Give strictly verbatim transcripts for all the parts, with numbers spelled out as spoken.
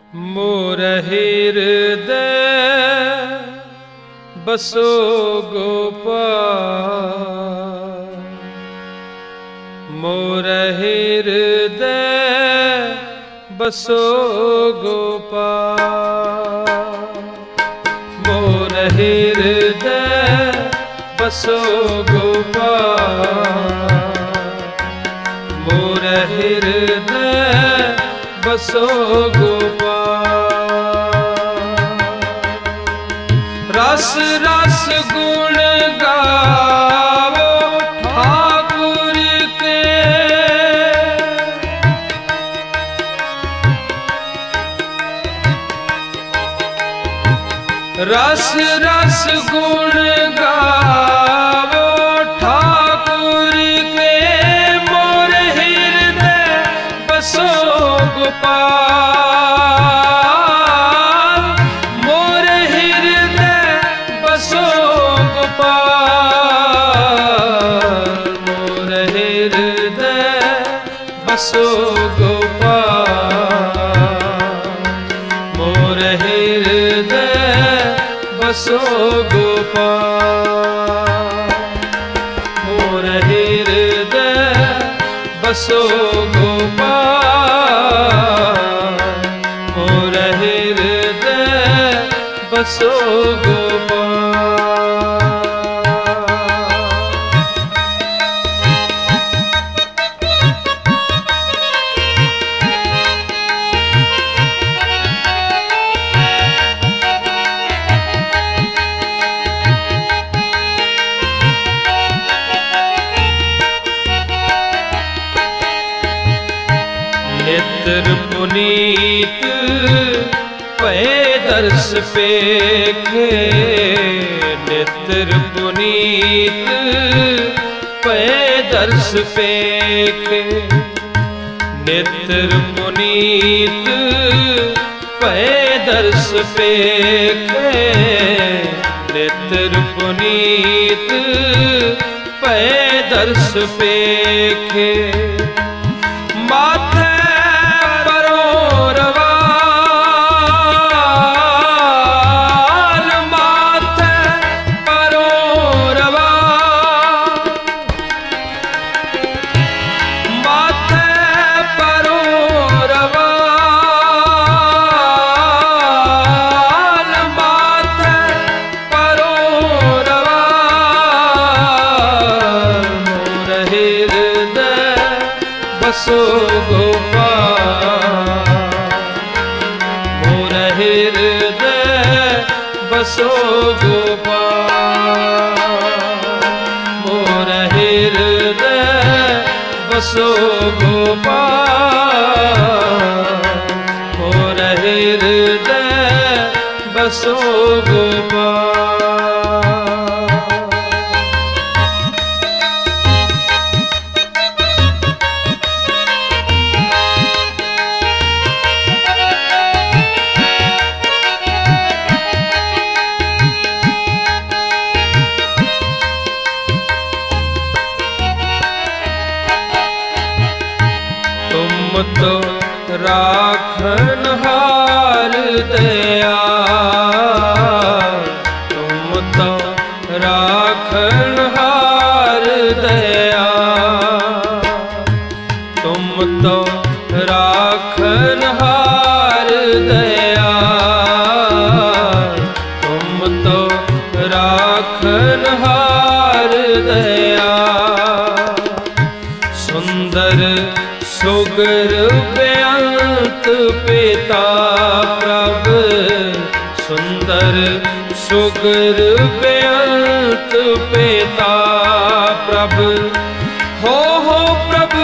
मोर हृदय बसो गोपाल, मोर हृदय बसो गोपाल, मोर हृदय बसो गोपाल, मोर हृदय बसो गोपाल। रस रस गुण गावो ठाकुर के, रस रस गुण गावो ठाकुर के, मोर हृदय बसो गोपाल, मोर हृदय बसो गोपाल, मोर हृदय बसो गोपाल, मोर हृदय बसो गोपाल, मोर हृदय बसो गोपाल, मोर हृदय बसो गोपाल। नेत्र पुनीत पै दर्श पेखे, नेत्र पुनीत पै दर्श पेखे, नेत्र पुनीत पै दर्श पेखे, नेत्र पुनीत पै दर्श पेखे। माथे बसो गोपाल, मोर हृदय बसो गोपाल, मोर हृदय बसो गोपाल, मोर हृदय बसो गोपाल। तुम तो राखनहार दयाल, तुम तो राखनहार दयाल, तुम तो राखनहार दयाल, तुम तो राखनहार दयाल। सुंदर सुगर बेअंत पिता प्रभु, सुंदर सुगर बेअंत पिता प्रभु, हो हो प्रभु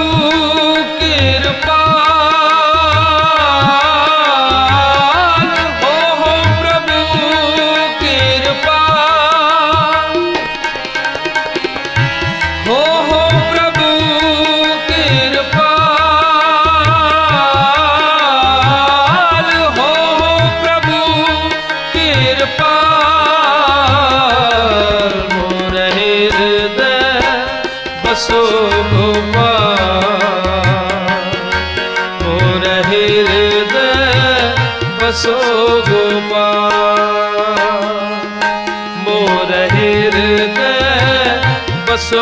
कृपाल, हो हो प्रभु कृपाल, हो हो प्रभु कृपाल, हो हो प्रभु कृपाल, मोर हृदय बसो बसो गोपाल। मोर हृदय बसो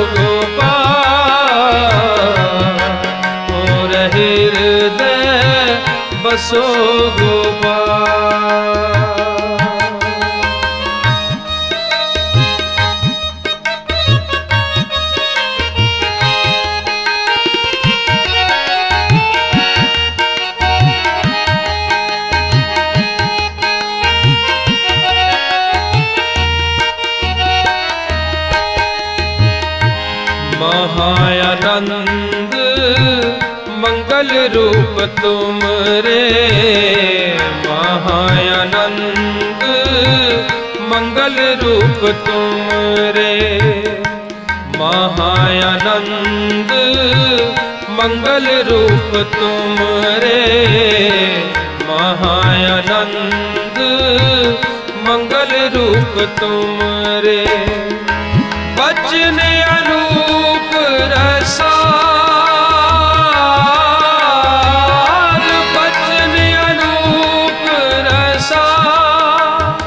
गोपाल, मोर हृदय बसो गोपाल। महायानंद मंगल रूप तुम रे, महायानंद मंगल रूप तुम रे, महायानंद मंगल रूप तुम रे, महायानंद मंगल रूप तुम रे। बचन अनूप रसाल, बचन अनूप रसाल,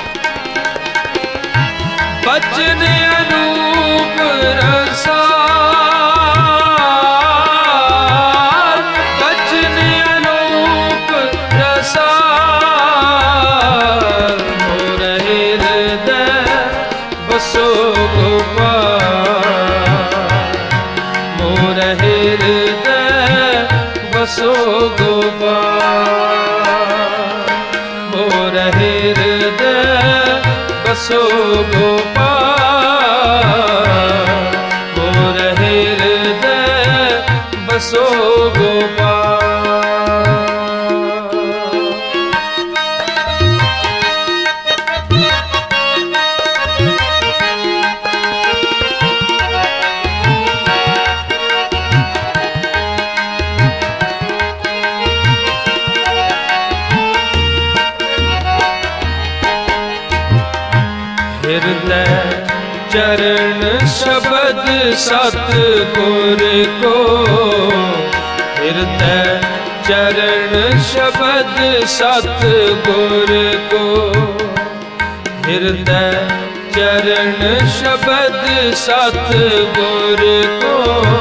बचन अनूप रसाल, बचन अनूप रसाल। मोर हृदय बसो मोर हृदय बसो गोपाल, मोर हृदय बसो गोपाल, मोर हृदय बसो गोपाल। हृदय चरण शब्द सतगुर को, हृदय चरण शब्द सतगुर को, हृदय चरण शब्द सतगुर को,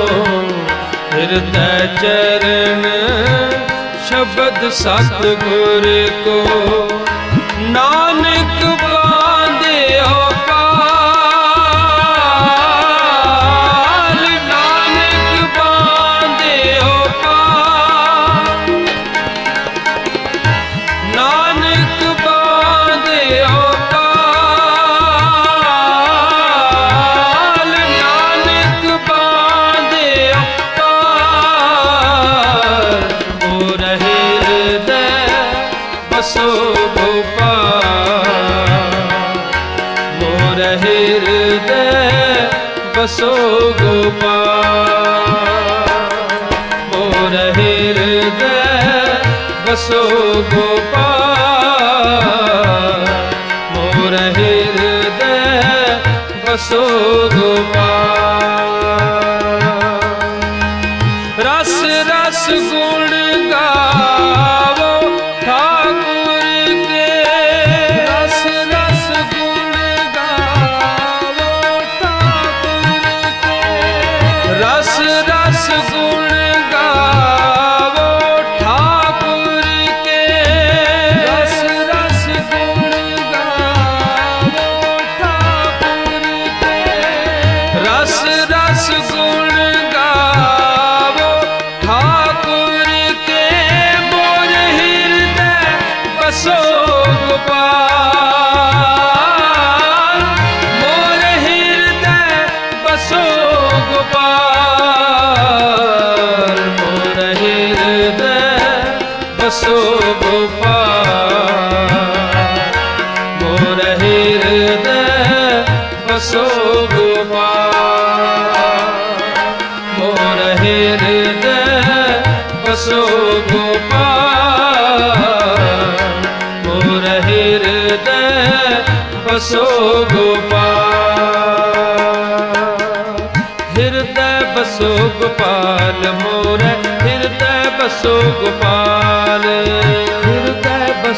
हृदय चरण शब्द सतगुर को। नानक बसो गोपाल, मोर हृदय बसो गोपाल, मोर हृदय बसो गोपाल, मोर हृदय बसो गोपाल। रस रस गुण गावो ठाकुर के, रस रस गुण गावो ठाकुर के, रस रस गुण गावो ठाकुर के, रस रस गुण गावो ठाकुर के, रस रस गुण गावो ठाकुर के। मोर हृदय बसो गोपाल, मोर हृदय बसो गोपाल, मोर हृदय बसो गोपाल, मोर हृदय बसो गोपाल, मोर हृदय बसो गोपाल, मोर हृदय बसो गोपाल। हृदय बसो गोपाल, मोर हृदय बसो गोपाल, हृदय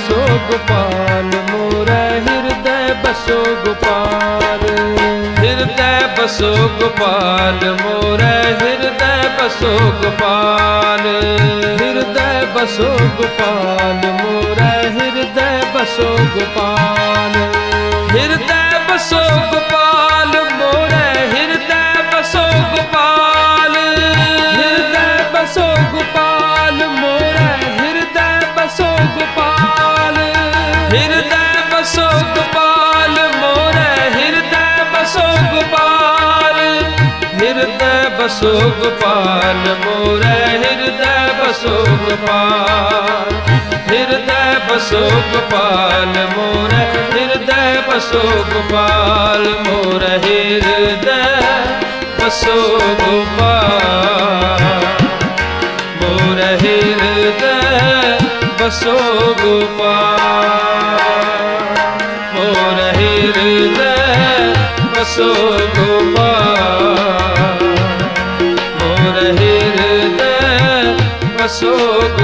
गोपाल मोरा हृदय बसो गोपाल। हृदय बसो गोपाल मोरा हृदय बसो गोपाल। हृदय बसो गोपाल मोरा हृदय बसो गोपाल। हृदय बसो गोपाल मोरा हृदय बसो गोपाल। हृदय बसो गोपाल मोरा हृदय बसो गोपाल। हृदय बसो गोपाल मोरा हृदय बसो गोपाल। हृदय बसो गोपाल मोरा हृदय बसो गोपाल। हृदय बसो गोपाल मोरा हृदय बसो गोपाल मोरा हृदय बसो गोपाल। मोरा हृदय बसो गोपाल। मोरा हृदय बसो गोपाल। मोरा हृदय बसो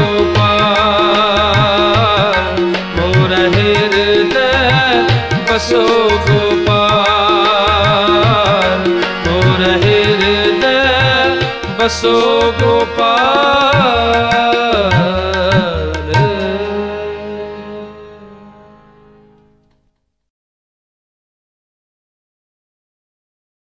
गोपाल। मोरा हृदय बसो गोपाल। मोरा हृदय बसो गोपाल।